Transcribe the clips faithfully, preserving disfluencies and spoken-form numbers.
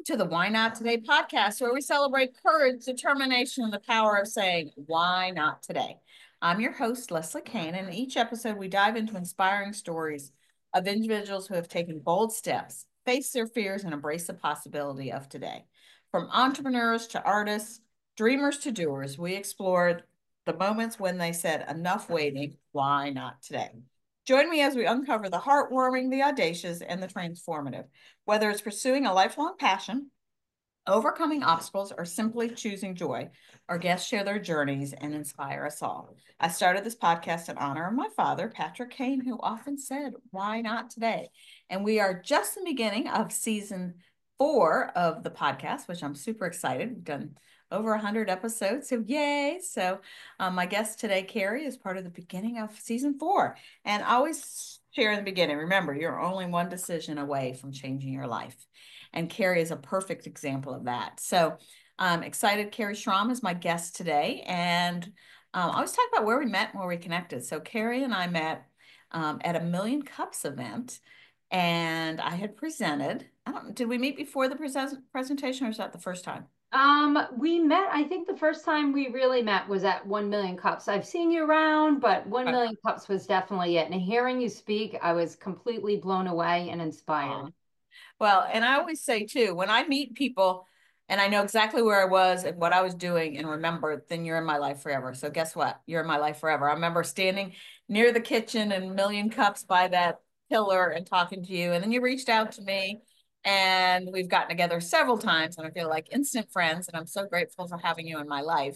to the Why Not Today podcast, where we celebrate courage, determination, and the power of saying, why not today? I'm your host, Leslie Kane, and in each episode, we dive into inspiring stories of individuals who have taken bold steps, faced their fears, and embraced the possibility of today. From entrepreneurs to artists, dreamers to doers, we explored the moments when they said, enough waiting, why not today? Join me as we uncover the heartwarming, the audacious, and the transformative. Whether it's pursuing a lifelong passion, overcoming obstacles, or simply choosing joy, our guests share their journeys and inspire us all. I started this podcast in honor of my father, Patrick Kane, who often said, why not today? And we are just in the beginning of season four of the podcast, which I'm super excited. We've done over one hundred episodes, so yay. So um, my guest today, Carrie, is part of the beginning of season four. And I always share in the beginning, remember, you're only one decision away from changing your life. And Carrie is a perfect example of that. So I'm excited. Carrie Schramm is my guest today. And um, I was talking about where we met and where we connected. So Carrie and I met um, at a Million Cups event. And I had presented. I don't, did we meet before the present, presentation, or is that the first time? Um, we met, I think the first time we really met was at one million Cups. I've seen you around, but one million Cups was definitely it. And hearing you speak, I was completely blown away and Aw. inspired. Well, and I always say too, when I meet people and I know exactly where I was and what I was doing and remember, then you're in my life forever. So guess what? You're in my life forever. I remember standing near the kitchen and Million Cups by that pillar and talking to you. And then you reached out to me and we've gotten together several times and I feel like instant friends. And I'm so grateful for having you in my life.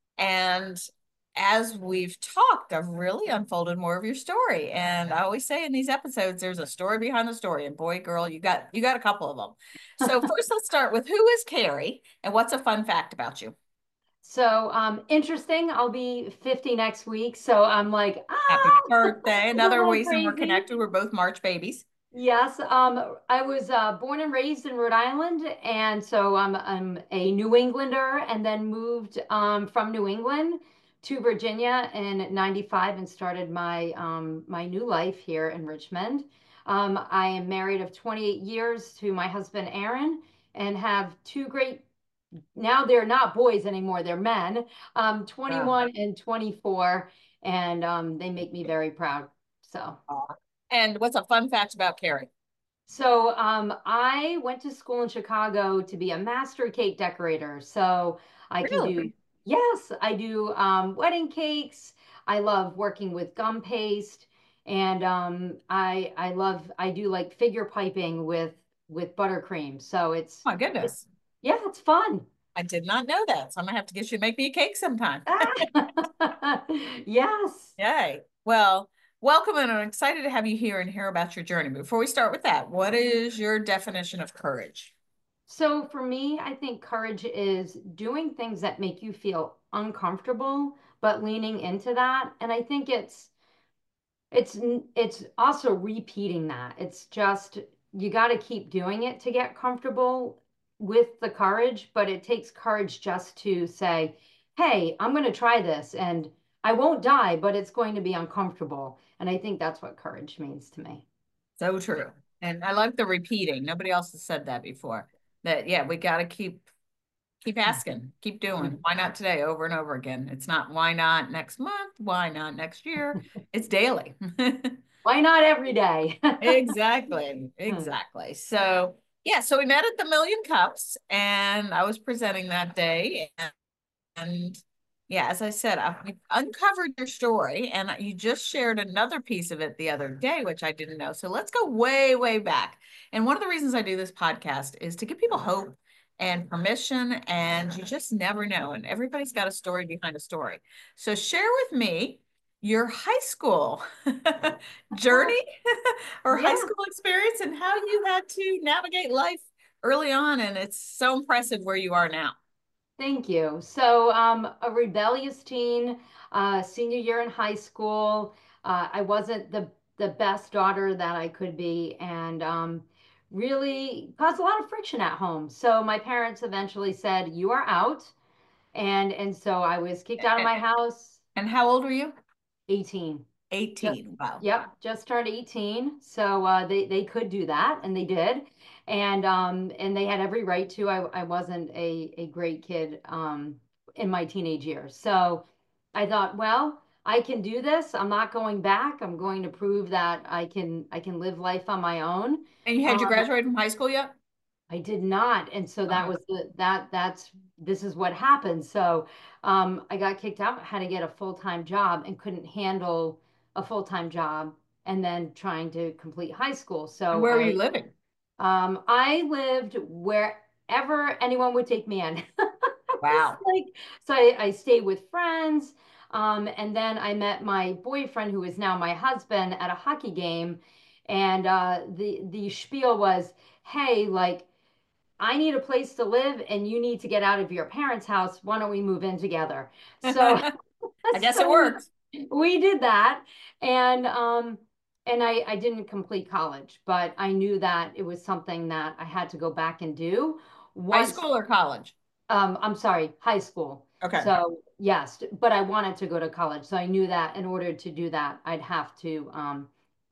And as we've talked, I've really unfolded more of your story. And I always say in these episodes, there's a story behind the story. And boy, girl, you got you got a couple of them. So first, let's start with who is Carrie and what's a fun fact about you? So, um, interesting. I'll be fifty next week. So I'm like, Happy ah, birthday. it's a Another little reason we're crazy. connected. We're both March babies. Yes, um, I was uh, born and raised in Rhode Island, and so I'm I'm a New Englander, and then moved um, from New England to Virginia in ninety-five and started my um, my new life here in Richmond. Um, I am married of twenty-eight years to my husband Aaron, and have two great. Now they're not boys anymore; they're men. Um, Wow. twenty-one and twenty-four, and um, they make me very proud. So. And what's a fun fact about Carrie? So um, I went to school in Chicago to be a master cake decorator. So I can do, Really? yes, I do um, wedding cakes. I love working with gum paste, and um, I I love I do like figure piping with with buttercream. So it's Oh my it, goodness. yeah, it's fun. I did not know that. So I'm gonna have to get you to make me a cake sometime. Yes. Yay. Well, welcome, and I'm excited to have you here and hear about your journey. But before we start with that, what is your definition of courage? So for me, I think courage is doing things that make you feel uncomfortable, but leaning into that. And I think it's it's it's also repeating that. It's just you got to keep doing it to get comfortable with the courage, but it takes courage just to say, "Hey, I'm going to try this and I won't die, but it's going to be uncomfortable." And I think that's what courage means to me. So true. And I like the repeating. Nobody else has said that before. That yeah, we got to keep keep asking, keep doing. Why not today over and over again? It's not why not next month, why not next year? It's daily. Why not every day? Exactly. Exactly. So, yeah, so we met at the Million Cups and I was presenting that day. And, and yeah, as I said, I we uncovered your story and you just shared another piece of it the other day, which I didn't know. So let's go way, way back. And one of the reasons I do this podcast is to give people hope and permission, and you just never know. And everybody's got a story behind a story. So share with me your high school journey or high Yeah. school experience and how you had to navigate life early on. And it's so impressive where you are now. Thank you. So, um, a rebellious teen, uh, senior year in high school. Uh, I wasn't the the best daughter that I could be, and um, really caused a lot of friction at home. So my parents eventually said, "You are out," and and so I was kicked out of my house. And how old were you? eighteen. Just, eighteen. Wow. yep, just turned eighteen. So uh, they they could do that, and they did. And um and they had every right to. I I wasn't a a great kid um in my teenage years. So I thought, well, I can do this. I'm not going back. I'm going to prove that I can I can live life on my own. And you had you Um, graduated from high school yet? I did not. And so that Okay. was the that that's this is what happened. So um I got kicked out, had to get a full-time job and couldn't handle a full-time job and then trying to complete high school. And So where were you I living? um I lived wherever anyone would take me in. Just Wow. like so I, I stayed with friends. Um, and then I met my boyfriend, who is now my husband, at a hockey game. And uh, the the spiel was, hey, like I need a place to live and you need to get out of your parents' house. Why don't we move in together? So I guess it so we worked. we did that. And um and I I didn't complete college, but I knew that it was something that I had to go back and do High once school or college? um I'm sorry, high school. Okay. So yes, but I wanted to go to college. So I knew that in order to do that, I'd have to um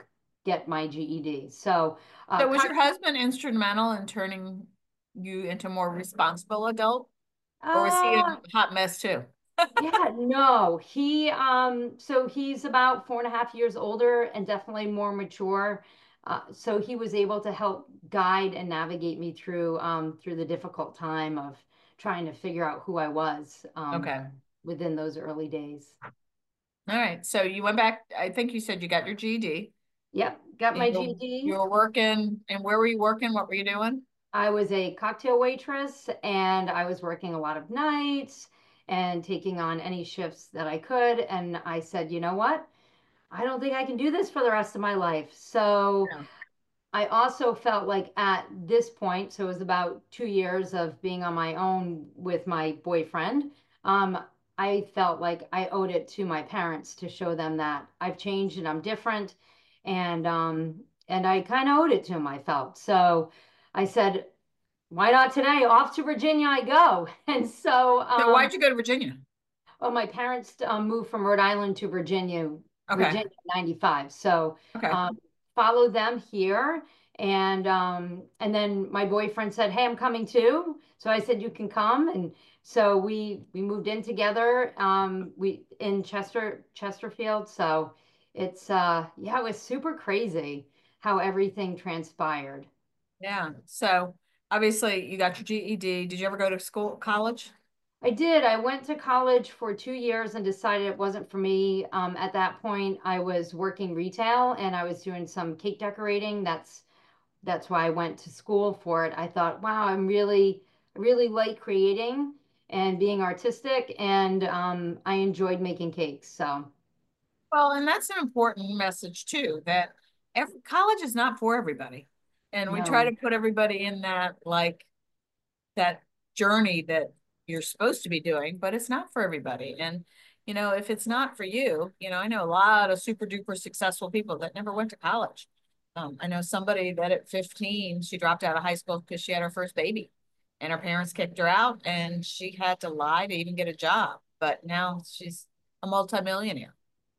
get my G E D. So uh So was your husband instrumental in turning you into a more responsible adult? Or was he a uh hot mess too? Yeah, no, he um so he's about four and a half years older and definitely more mature. Uh, so he was able to help guide and navigate me through um through the difficult time of trying to figure out who I was um Okay. within those early days. All right. So you went back, I think you said you got your G E D Yep, got and my you you G E D. were working, and where were you working? What were you doing? I was a cocktail waitress and I was working a lot of nights and taking on any shifts that I could. And I said, you know what? I don't think I can do this for the rest of my life. So Yeah. I also felt like at this point, so it was about two years of being on my own with my boyfriend. Um, I felt like I owed it to my parents to show them that I've changed and I'm different. And um, and I kind of owed it to them, I felt. So I said, why not today? Off to Virginia I go. And so So um, why'd you go to Virginia? well, my parents um, moved from Rhode Island to Virginia, Okay. Virginia ninety-five. So Okay. um, followed them here. And um, and then my boyfriend said, "Hey, I'm coming too." So I said, "You can come." And so we we moved in together. Um, we in Chester Chesterfield. So it's uh yeah, it was super crazy how everything transpired. Yeah. So obviously you got your G E D. Did you ever go to school, college? I did. I went to college for two years and decided it wasn't for me. Um, at that point, I was working retail and I was doing some cake decorating. That's that's why I went to school for it. I thought, wow, I'm really, really like creating and being artistic, and um, I enjoyed making cakes. So Well, and that's an important message too, that every, college is not for everybody. And we try no, to put everybody in that like that journey that you're supposed to be doing, but it's not for everybody. And you know, if it's not for you, you know, I know a lot of super duper successful people that never went to college. Um, I know somebody that at fifteen, she dropped out of high school because she had her first baby and her parents kicked her out and she had to lie to even get a job. But now she's a multimillionaire.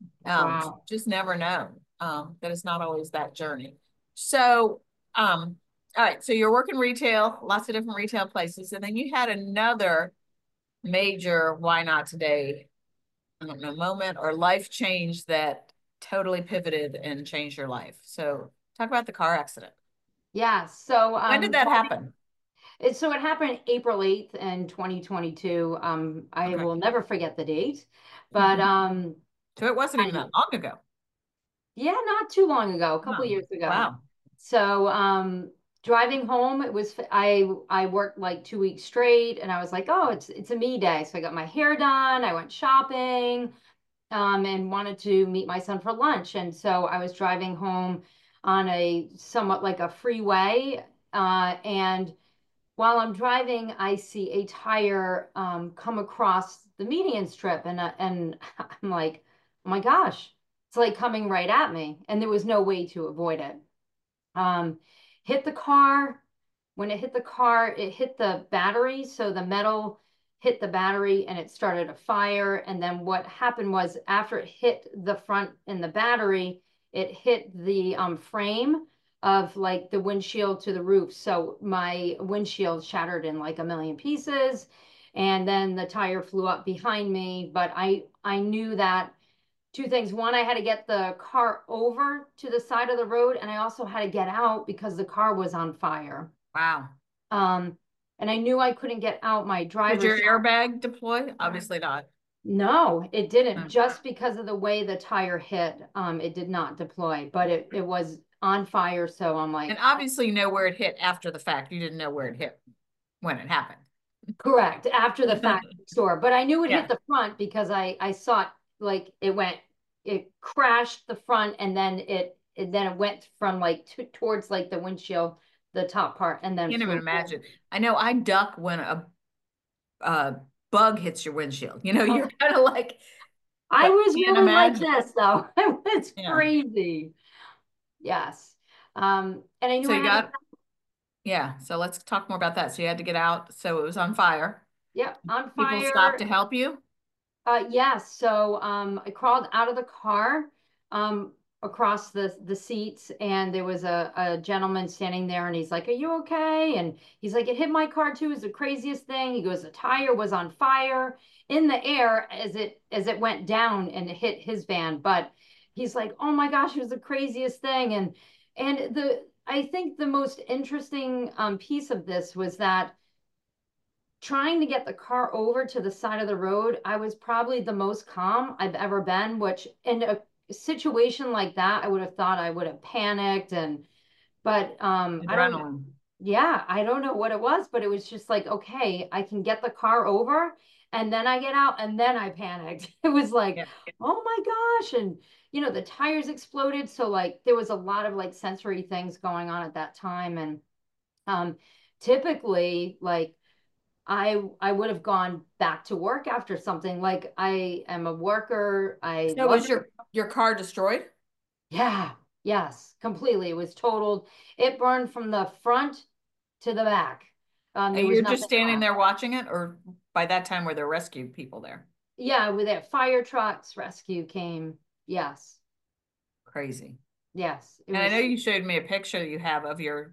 Um, wow. just never know um, that it's not always that journey. So, um, all right, so you're working retail, lots of different retail places, and then you had another major why not today, I don't know, moment or life change that totally pivoted and changed your life. So, talk about the car accident. Yeah. So When did um, that happen? it, so it happened April eighth in twenty twenty-two. Um, I Okay. will never forget the date, but um, So it wasn't even I that long ago. Yeah, not too long ago, a couple Wow. years ago. Wow. So, um, driving home, it was I I worked like two weeks straight, and I was like, oh, it's it's a me day. So I got my hair done, I went shopping, um, and wanted to meet my son for lunch. And so I was driving home on a somewhat like a freeway, uh, and while I'm driving, I see a tire um, come across the median strip, and uh, and I'm like, oh my gosh, it's like coming right at me, and there was no way to avoid it. Um, Hit the car. When it hit the car, it hit the battery, so the metal hit the battery and it started a fire. And then what happened was after it hit the front and the battery, it hit the um, frame of like the windshield to the roof. So my windshield shattered in like a million pieces. And then the tire flew up behind me. But I, I knew that two things. One, I had to get the car over to the side of the road, and I also had to get out because the car was on fire. Wow. Um, and I knew I couldn't get out my Did driver's your side. airbag deploy? Obviously not. No, it didn't. No. Just because of the way the tire hit, um, it did not deploy, but it, it was on fire. So I'm And like, obviously you know where it hit after the fact. You didn't know where it hit when it happened. correct, after the fact store. But I knew it hit Yeah. the front because I I saw it, like it went, it crashed the front, and then it, it then it went from like to, towards like the windshield, the top part, and then Can't even flew in. imagine. I know I duck when a, a bug hits your windshield. You know, Oh, you're kind of like, I but was can't really like imagine. this though. It was Yeah. crazy. Yes. Um, and I knew So I you had to, got, yeah. So let's talk more about that. So you had to get out. So it was on fire. yeah, on People stopped fire. to help you. Uh, yes. So um, I crawled out of the car, um, across the the seats, and there was a, a gentleman standing there, and he's like, "Are you okay?" And he's like, "It hit my car too. It's the craziest thing." He goes, "The tire was on fire in the air as it as it went down and it hit his van." But he's like, "Oh my gosh, it was the craziest thing." And and the I think the most interesting um, piece of this was that trying to get the car over to the side of the road, I was probably the most calm I've ever been, which in a situation like that, I would have thought I would have panicked and but um I don't Adrenaline. yeah, I don't know what it was, but it was just like, okay, I can get the car over and then I get out and then I panicked. It was like, Yeah. oh my gosh. And you know, the tires exploded. So like there was a lot of like sensory things going on at that time. And um typically like I I would have gone back to work after something. Like I am a worker. I So love was it. your your car destroyed? Yeah, yes, completely. It was totaled. It burned from the front to the back. Um, there And was you're just nothing standing left. there watching it, or by that time were there rescue people there? Yeah, with it, fire trucks, rescue came. Yes, Crazy. yes, it And I know was. you showed me a picture you have of your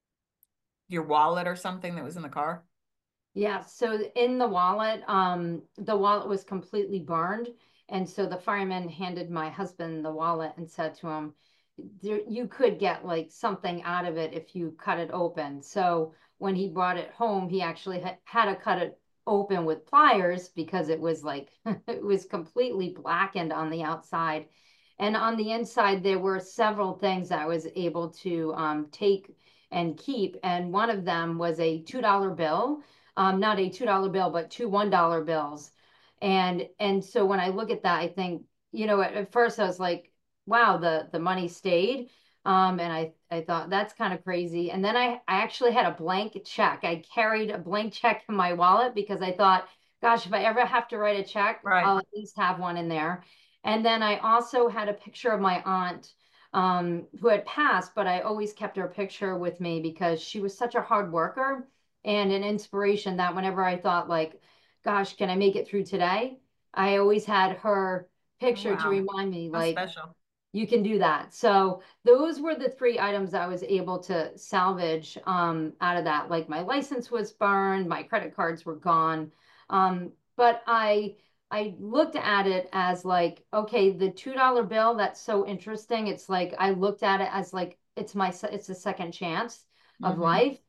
your wallet or something that was in the car. Yeah, so in the wallet, um, the wallet was completely burned. And so the fireman handed my husband the wallet and said to him, there, you could get like something out of it if you cut it open. So when he brought it home, he actually ha had to cut it open with pliers because it was like, it was completely blackened on the outside. And on the inside, there were several things I was able to um, take and keep. And one of them was a two dollar bill, um, not a two dollar bill, but two one dollar bills. And and so when I look at that, I think, you know, at, at first I was like, wow, the the money stayed. Um, and I I thought that's kind of crazy. And then I I actually had a blank check. I carried a blank check in my wallet because I thought, gosh, if I ever have to write a check, Right. I'll at least have one in there. And then I also had a picture of my aunt um, who had passed, but I always kept her picture with me because she was such a hard worker and an inspiration that whenever I thought like, gosh, can I make it through today? I always had her Oh, picture to wow. remind me How like special. you can do that. So those were the three items I was able to salvage um, out of that. Like my license was burned, my credit cards were gone. Um, but I I looked at it as like, okay, the two dollar bill, that's so interesting. It's like I looked at it as like it's my it's a second chance of Hmm. life.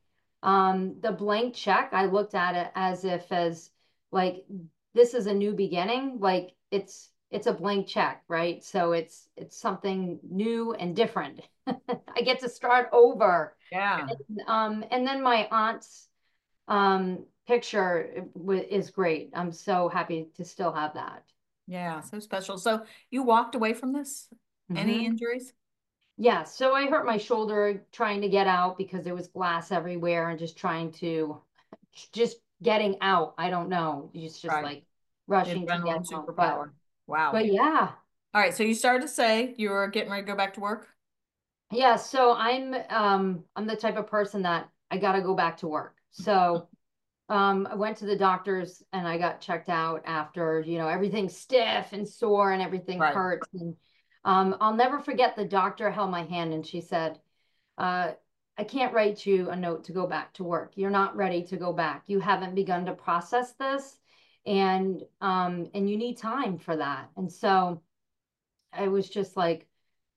Um, the blank check, I looked at it as if as like this is a new beginning. Like it's it's a blank check, right? So it's it's something new and different. I get to start over. Yeah. Um, and then my aunt's um picture is great. I'm so happy to still have that. Yeah. So special. So you walked away from this? Any Hmm. injuries? Yeah, so I hurt my shoulder trying to get out because there was glass everywhere and just trying to just getting out. I don't know. It's just Right. like The rushing to get adrenaline out. But superpower. Wow. but yeah. All right. So you started to say you were getting ready to go back to work? Yeah, so I'm um I'm the type of person that I gotta go back to work. So Um, I went to the doctors and I got checked out after, you know, everything's stiff and sore and everything Right. hurts. And um, I'll never forget the doctor held my hand and she said, uh, I can't write you a note to go back to work. You're not ready to go back. You haven't begun to process this, and um, and you need time for that. And so I was just like,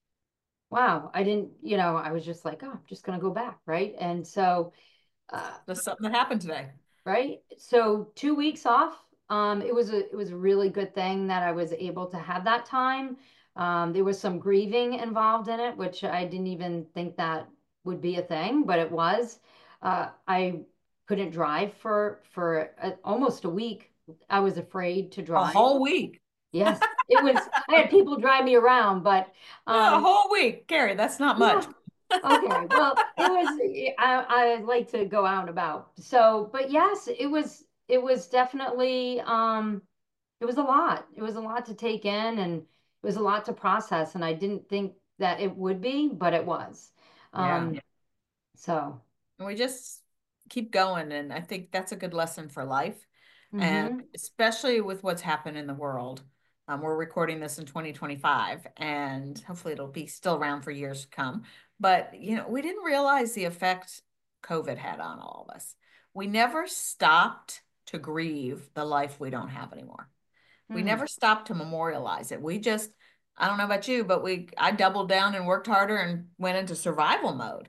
wow, I didn't, you know, I was just like, oh, I'm just gonna go back, right? And so uh, That's something that happened today. right? So two weeks off. Um, it was a it was a really good thing that I was able to have that time. Um, there was some grieving involved in it, which I didn't even think that would be a thing, but it was. Uh, I couldn't drive for for a, almost a week. I was afraid to A drive. whole week. Yes, it was. I had people drive me around, but Yeah, a um, whole week, Carrie. That's not yeah, much. okay. Well, it was I I like to go out and about. So, but yes, it was it was definitely um it was a lot. It was a lot to take in and it was a lot to process and I didn't think that it would be, but it was. Yeah. Um so, And we just keep going. And I think that's a good lesson for life. And mhm. especially with what's happened in the world. Um, we're recording this in twenty twenty-five, and hopefully it'll be still around for years to come. But, you know, we didn't realize the effect COVID had on all of us. We never stopped to grieve the life we don't have anymore. We Hmm. never stopped to memorialize it. We just, I don't know about you, but we, I doubled down and worked harder and went into survival mode.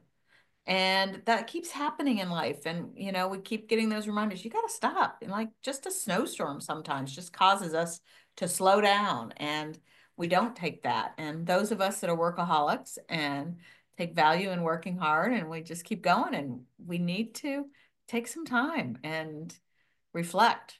And that keeps happening in life. And, you know, we keep getting those reminders, you got to stop. And like just a snowstorm sometimes just causes us to slow down. And we don't take that. And those of us that are workaholics and take value in working hard and we just keep going and we need to take some time and reflect.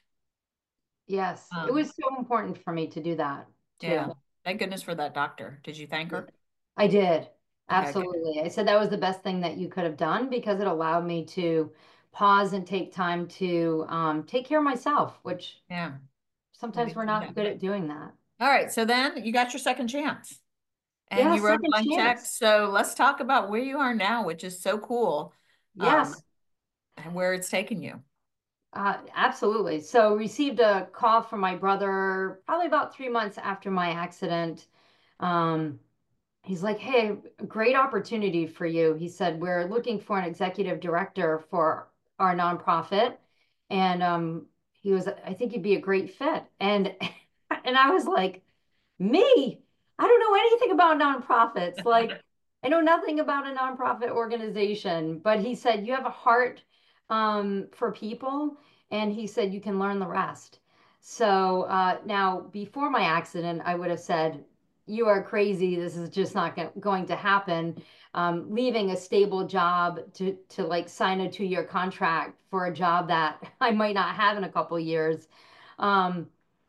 Yes, it Um, was so important for me to do that yeah. too. Thank goodness for that doctor. Did you thank her? I did. Okay, good. Absolutely. I said that was the best thing that you could have done because it allowed me to pause and take time to um, take care of myself, which Yeah. We sometimes need we're to do not that. good at doing that. All right. So then you got your second chance. And Yeah, you wrote a second blank check. chance. So let's talk about where you are now, which is so cool, um, Yes, and where it's taken you. uh, absolutely. So received a call from my brother probably about three months after my accident. Um, he's like, "Hey, great opportunity for you." He said, "We're looking for an executive director for our nonprofit." And um, he was, I think you'd be a great fit. And and I was like, me? I don't know anything about nonprofits. Like, I know nothing about a nonprofit organization, but he said, you have a heart um, for people. And he said, you can learn the rest. So uh, now, before my accident, I would have said, you are crazy. This is just not going to happen. Um, leaving a stable job to, to like sign a two year contract for a job that I might not have in a couple years. Um,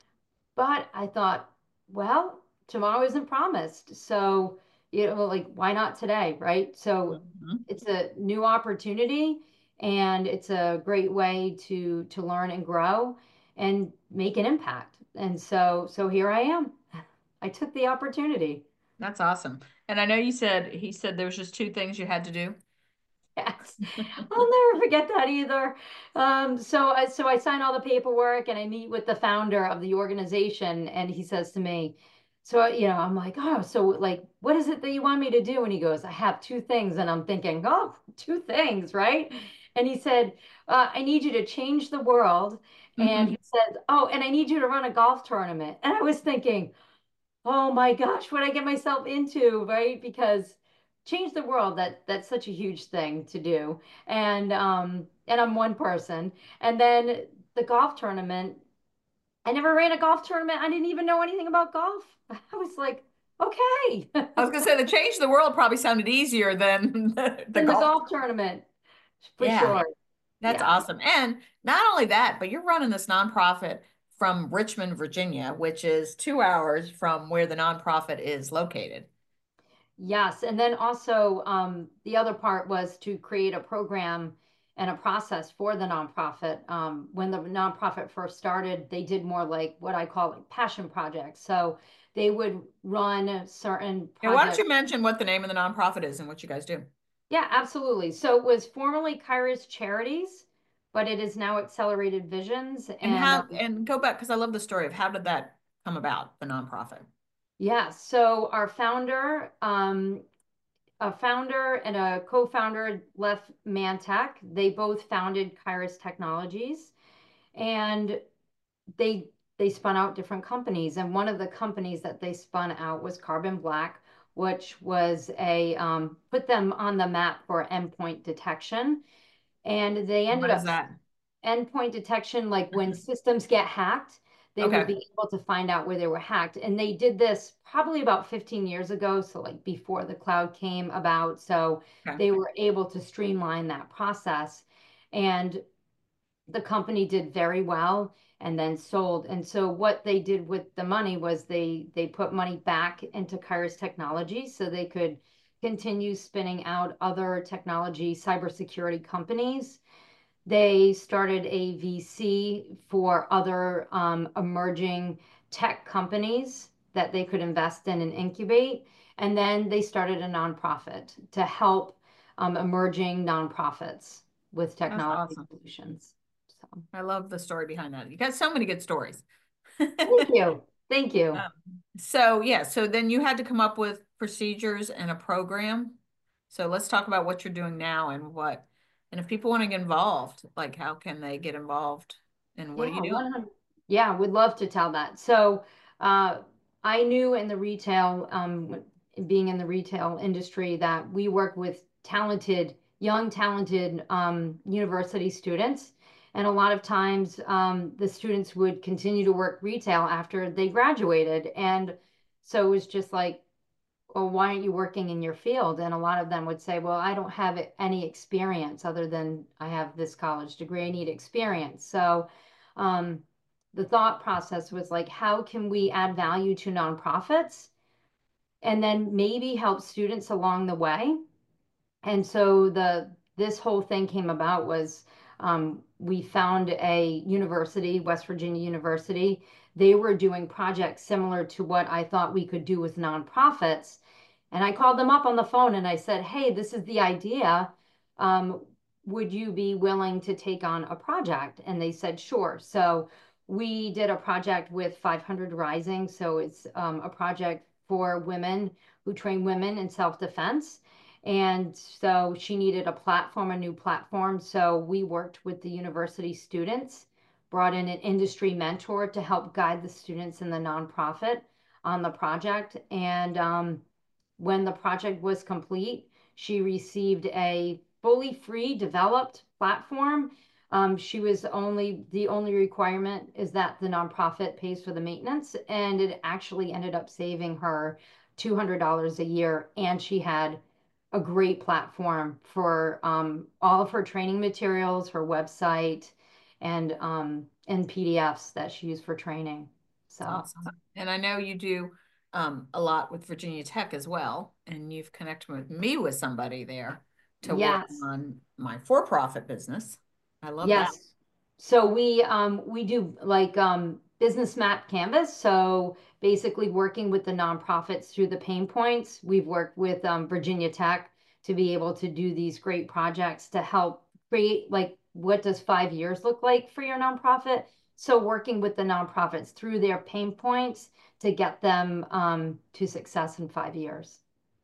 but I thought, well, tomorrow isn't promised. So, you know, like, why not today, right? So Mhm. it's a new opportunity and it's a great way to to learn and grow and make an impact. And so so here I am. I took the opportunity. That's awesome. And I know you said he said there was just two things you had to do. Yes, I'll never forget that either. Um, so I so I sign all the paperwork and I meet with the founder of the organization, and he says to me, so you know, I'm like, oh, so like, what is it that you want me to do? And he goes, I have two things, and I'm thinking, oh, two things, right? And he said, uh, I need you to change the world, and he Mhm. said, oh, and I need you to run a golf tournament. And I was thinking, oh my gosh, what I get myself into, right? Because change the world, that that's such a huge thing to do. And um and I'm one person. And then the golf tournament, I never ran a golf tournament. I didn't even know anything about golf. I was like, okay. I was gonna say the change the world probably sounded easier than the, the In the golf. golf tournament, for Yeah, sure. that's Yeah. awesome. And not only that, but you're running this nonprofit from Richmond, Virginia, which is two hours from where the nonprofit is located. Yes, and then also um, the other part was to create a program and a process for the nonprofit. Um, when the nonprofit first started, they did more like what I call like passion projects. So they would run certain And why don't projects. you mention what the name of the nonprofit is and what you guys do? Yeah, absolutely. So it was formerly Kairos Charities. but it is now Accelerated Visions. And And how, um, and go back, because I love the story of how did that come about, the nonprofit? yeah, so our founder, um, a founder and a co-founder left Mantech. They both founded Kairos Technologies, and they they spun out different companies. And one of the companies that they spun out was Carbon Black, which was a um, put them on the map for endpoint detection. And they ended What is up that? endpoint detection, like when systems get hacked, they would Okay. be able to find out where they were hacked. And they did this probably about fifteen years ago, so like before the cloud came about. So Okay. they were able to streamline that process. And the company did very well and then sold. And so what they did with the money was they they put money back into Kairos Technology so they could continue spinning out other technology cybersecurity companies. They started a V C for other um, emerging tech companies that they could invest in and incubate. And then they started a nonprofit to help um, emerging nonprofits with That's technology awesome. solutions. So I love the story behind that. You got so many good stories. thank you. Thank you. Um, so yeah, so then you had to come up with procedures and a program. So let's talk about what you're doing now and what, and if people want to get involved, like how can they get involved and what are Yeah, you doing? one hundred. Yeah, would love to tell that. So, uh, I knew in the retail, um, being in the retail industry, that we work with talented, young, talented um, university students. And a lot of times, um, the students would continue to work retail after they graduated. And so it was just like, well, why aren't you working in your field? And a lot of them would say, well, I don't have any experience other than I have this college degree. I need experience. So um, the thought process was like, how can we add value to nonprofits and then maybe help students along the way? And so the this whole thing came about was um, we found a university, West Virginia University. They were doing projects similar to what I thought we could do with nonprofits. And I called them up on the phone and I said, hey, this is the idea. Um, would you be willing to take on a project? And they said, sure. So we did a project with five hundred Rising. So it's um, a project for women who train women in self-defense. And so she needed a platform, a new platform. So we worked with the university students, brought in an industry mentor to help guide the students in the nonprofit on the project. And um, when the project was complete, she received a fully free developed platform. Um, she was only, the only requirement is that the nonprofit pays for the maintenance, and it actually ended up saving her two hundred dollars a year. And she had a great platform for um, all of her training materials, her website, and um, and P D Fs that she used for training. So Awesome. And I know you do um, a lot with Virginia Tech as well, and you've connected with me with somebody there to work yes, on my for-profit business. I love that. yes. So we um, we do like um, business map canvas. So basically working with the nonprofits through the pain points. We've worked with um, Virginia Tech to be able to do these great projects to help create like what does five years look like for your nonprofit. So working with the nonprofits through their pain points to get them um, to success in five years.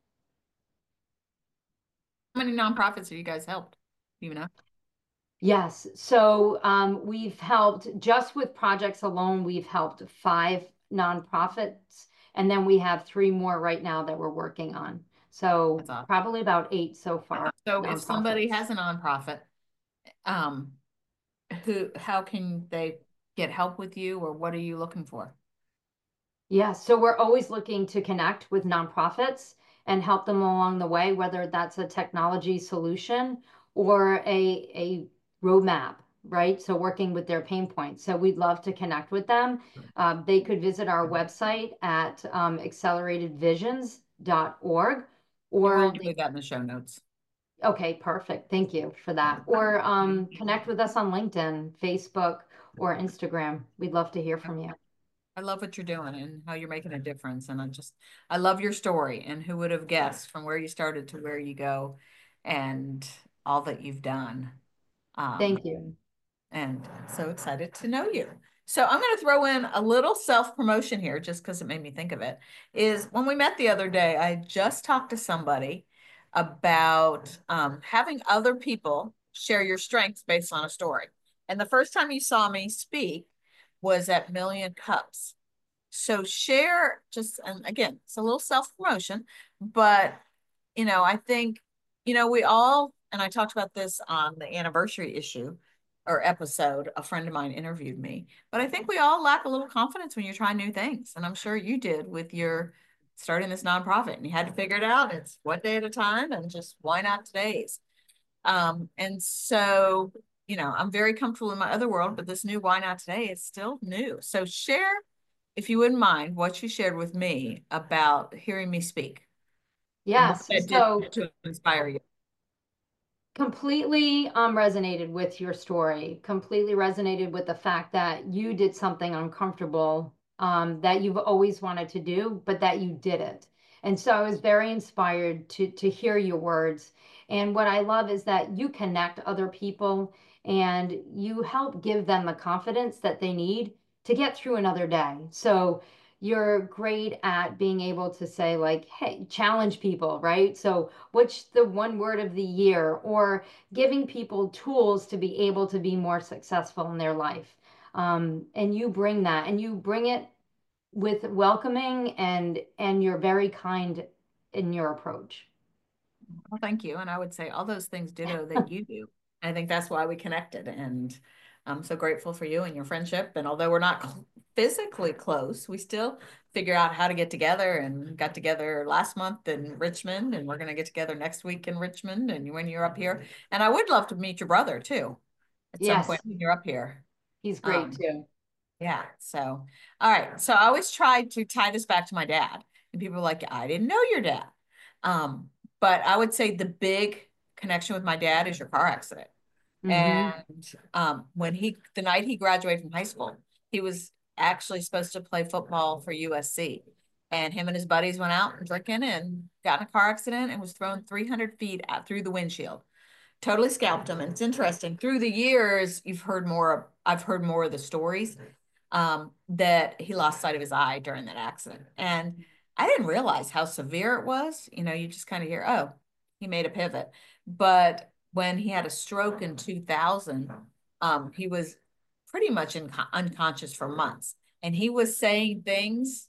How many nonprofits have you guys helped? Do you know? Yes. So um, we've helped just with projects alone, we've helped five nonprofits, and then we have three more right now that we're working on. So That's awesome. probably about eight so far, So if somebody nonprofits. has a nonprofit, um, who, how can they get help with you or what are you looking for? Yeah, so we're always looking to connect with nonprofits and help them along the way, whether that's a technology solution or a, a roadmap, right? So working with their pain points. So we'd love to connect with them. Uh, they could visit our website at um, accelerated visions dot org And we'll or they, include that in the show notes. okay, perfect. Thank you for that. Or um, connect with us on LinkedIn, Facebook, or Instagram. We'd love to hear from you. I love what you're doing and how you're making a difference. And I just, I love your story and who would have guessed from where you started to where you go and all that you've done. Um, Thank you. and so excited to know you. So I'm going to throw in a little self-promotion here just because it made me think of it. Is when we met the other day, I just talked to somebody about um, having other people share your strengths based on a story. And the first time you saw me speak was at Million Cups. So share just, and again, it's a little self-promotion, but you know, I think, you know, we all, and I talked about this on the anniversary issue or episode, a friend of mine interviewed me, but I think we all lack a little confidence when you're trying new things. And I'm sure you did with your starting this nonprofit and you had to figure it out. It's one day at a time and just why not today's? Um, and so, you know, I'm very comfortable in my other world, but this new why not today is still new. So share, if you wouldn't mind, what you shared with me about hearing me speak and what Yes. that did So to inspire you. completely um, resonated with your story, completely resonated with the fact that you did something uncomfortable um, that you've always wanted to do, but that you did it. And so I was very inspired to to hear your words. And what I love is that you connect other people and you help give them the confidence that they need to get through another day. So you're great at being able to say like, hey, challenge people, right? So what's the one word of the year, or giving people tools to be able to be more successful in their life. Um, and you bring that and you bring it with welcoming and and you're very kind in your approach. Well, thank you. And I would say all those things ditto that you do. I think that's why we connected. And I'm so grateful for you and your friendship. And although we're not cl- physically close, we still figure out how to get together and got together last month in Richmond. And we're going to get together next week in Richmond and when you're up here. And I would love to meet your brother too at some point Yes, when you're up here. he's great Um, too. yeah. So, all right. So I always tried to tie this back to my dad. And people are like, I didn't know your dad. Um, but I would say the big connection with my dad is your car accident. Mm-hmm. And um, when he, the night he graduated from high school, he was actually supposed to play football for U S C. And him and his buddies went out drinking and got in a car accident and was thrown three hundred feet out through the windshield, totally scalped him. And it's interesting. Through the years, you've heard more, I've heard more of the stories um, that he lost sight of his eye during that accident. And I didn't realize how severe it was. You know, you just kind of hear, oh, he made a pivot. But when he had a stroke in two thousand, um, he was pretty much in, unconscious for months. And he was saying things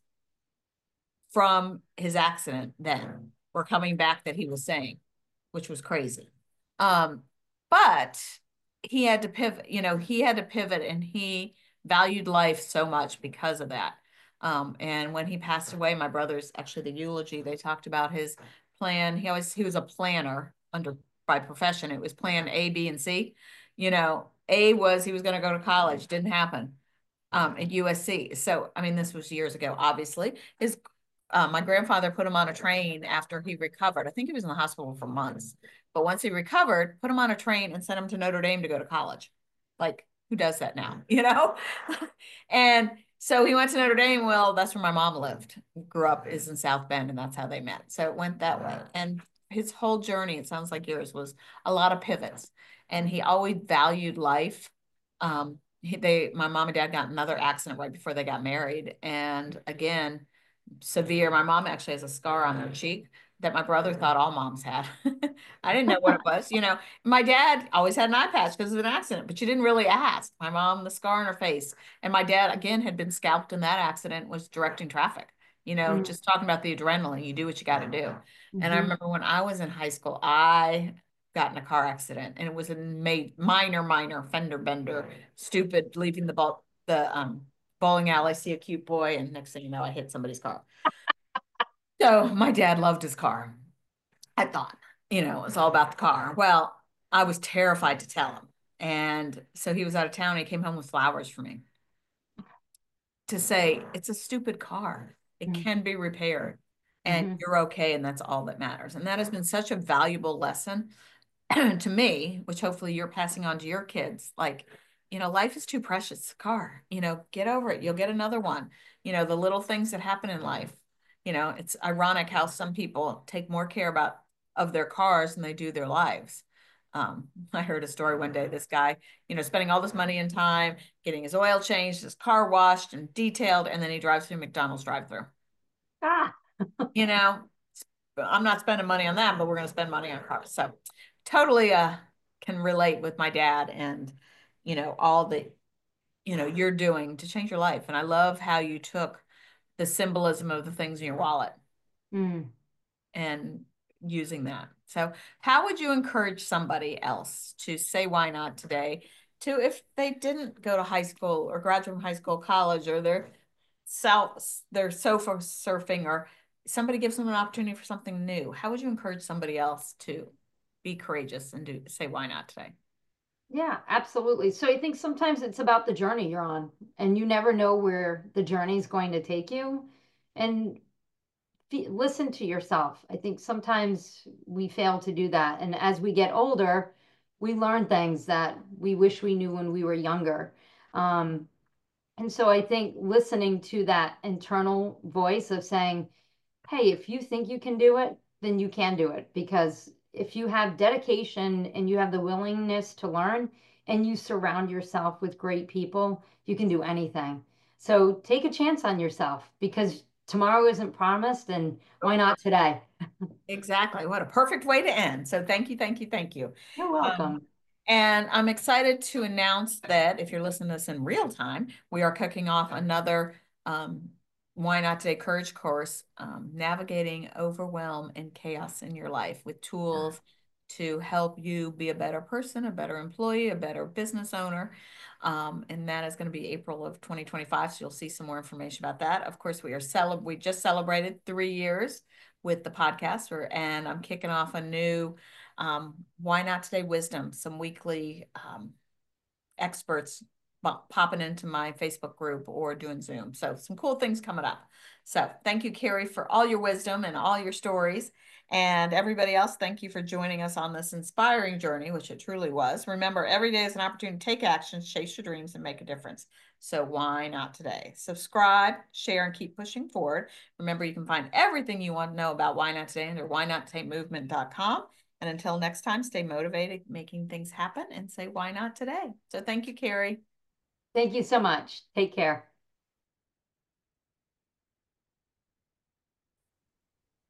from his accident then were coming back that he was saying, which was crazy. Um, but he had to pivot, you know, he had to pivot and he valued life so much because of that. Um, and when he passed away, my brother's actually the eulogy, they talked about his plan. He always, he was a planner under by profession. It was plan A, B, and C. You know, A was he was going to go to college, didn't happen um, at U S C. So, I mean, this was years ago, obviously. His uh, my grandfather put him on a train after he recovered. I think he was in the hospital for months. But once he recovered, put him on a train and sent him to Notre Dame to go to college. Like, who does that now? You know? And so he went to Notre Dame. Well, that's where my mom lived. Grew up is in South Bend, and that's how they met. So it went that way. And his whole journey, it sounds like yours, was a lot of pivots. And he always valued life. Um, he, they, my mom and dad got another accident right before they got married. And again, severe. My mom actually has a scar on her cheek that my brother thought all moms had. I didn't know what it was. You know, my dad always had an eye patch because of an accident, but you didn't really ask. My mom, the scar on her face. And my dad, again, had been scalped in that accident, was directing traffic. You know, just talking about the adrenaline, you do what you got to do. And I Mm-hmm. remember when I was in high school, I got in a car accident and it was a ma- minor, minor fender bender, stupid, leaving the ball, the um, bowling alley, see a cute boy, and next thing you know, I hit somebody's car. So my dad loved his car. I thought, you know, it was all about the car. Well, I was terrified to tell him. And so he was out of town. He came home with flowers for me to say, it's a stupid car. It can be repaired and Mm-hmm. you're okay. And that's all that matters. And that has been such a valuable lesson to me, which hopefully you're passing on to your kids. Like, you know, life is too precious. Car, you know, get over it. You'll get another one. You know, the little things that happen in life. You know, it's ironic how some people take more care about of their cars than they do their lives. Um, I heard a story one day, this guy, you know, spending all this money and time, getting his oil changed, his car washed and detailed, and then he drives through McDonald's drive-through. Ah, You know, I'm not spending money on that, but we're going to spend money on cars. So totally uh can relate with my dad and, you know, all the, you know, you're doing to change your life. And I love how you took the symbolism of the things in your wallet mm. and using that. So how would you encourage somebody else to say why not today, to if they didn't go to high school or graduate from high school, college, or they're south they're sofa surfing, or somebody gives them an opportunity for something new, how would you encourage somebody else to be courageous and do say why not today? Yeah, absolutely. So I think sometimes it's about the journey you're on, and you never know where the journey is going to take you. And fe listen to yourself. I think sometimes we fail to do that. And as we get older, we learn things that we wish we knew when we were younger. Um, and so I think listening to that internal voice of saying, hey, if you think you can do it, then you can do it. Because if you have dedication and you have the willingness to learn and you surround yourself with great people, you can do anything. So take a chance on yourself because tomorrow isn't promised, and why not today? Exactly. What a perfect way to end. So thank you, thank you, thank you. You're Um, welcome. and I'm excited to announce that if you're listening to this in real time, we are kicking off another um, Why Not Today Courage course, um, navigating overwhelm and chaos in your life with tools to help you be a better person, a better employee, a better business owner. Um, and that is going to be April of twenty twenty-five. So you'll see some more information about that. Of course, we are cel we just celebrated three years with the podcast, or, and I'm kicking off a new um, Why Not Today Wisdom, some weekly um, experts popping into my Facebook group or doing Zoom. So some cool things coming up. So thank you, Carrie, for all your wisdom and all your stories. And everybody else, thank you for joining us on this inspiring journey, which it truly was. Remember, every day is an opportunity to take action, chase your dreams, and make a difference. So why not today? Subscribe, share, and keep pushing forward. Remember, you can find everything you want to know about Why Not Today under why not today movement dot com. And until next time, stay motivated, making things happen, and say, why not today? So thank you, Carrie. Thank you so much. Take care.